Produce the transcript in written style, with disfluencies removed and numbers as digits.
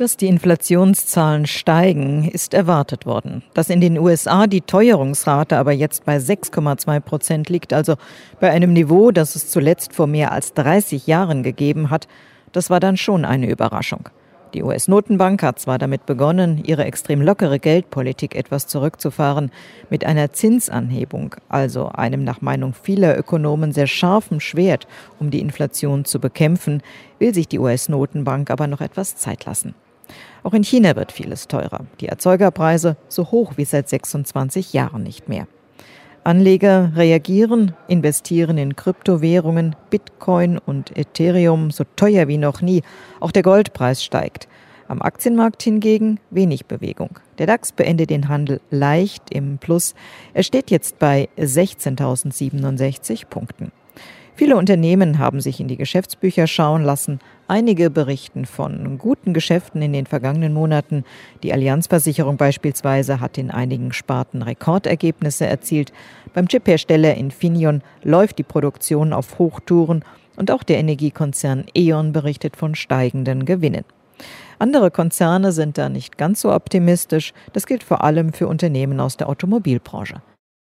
Dass die Inflationszahlen steigen, ist erwartet worden. Dass in den USA die Teuerungsrate aber jetzt bei 6,2% liegt, also bei einem Niveau, das es zuletzt vor mehr als 30 Jahren gegeben hat, das war dann schon eine Überraschung. Die US-Notenbank hat zwar damit begonnen, ihre extrem lockere Geldpolitik etwas zurückzufahren, mit einer Zinsanhebung, also einem nach Meinung vieler Ökonomen sehr scharfen Schwert, um die Inflation zu bekämpfen, will sich die US-Notenbank aber noch etwas Zeit lassen. Auch in China wird vieles teurer, die Erzeugerpreise so hoch wie seit 26 Jahren nicht mehr. Anleger reagieren, investieren in Kryptowährungen, Bitcoin und Ethereum so teuer wie noch nie. Auch der Goldpreis steigt. Am Aktienmarkt hingegen wenig Bewegung. Der DAX beendet den Handel leicht im Plus. Er steht jetzt bei 16.067 Punkten. Viele Unternehmen haben sich in die Geschäftsbücher schauen lassen. Einige berichten von guten Geschäften in den vergangenen Monaten. Die Allianz-Versicherung beispielsweise hat in einigen Sparten Rekordergebnisse erzielt. Beim Chiphersteller Infineon läuft die Produktion auf Hochtouren und auch der Energiekonzern E.ON berichtet von steigenden Gewinnen. Andere Konzerne sind da nicht ganz so optimistisch. Das gilt vor allem für Unternehmen aus der Automobilbranche.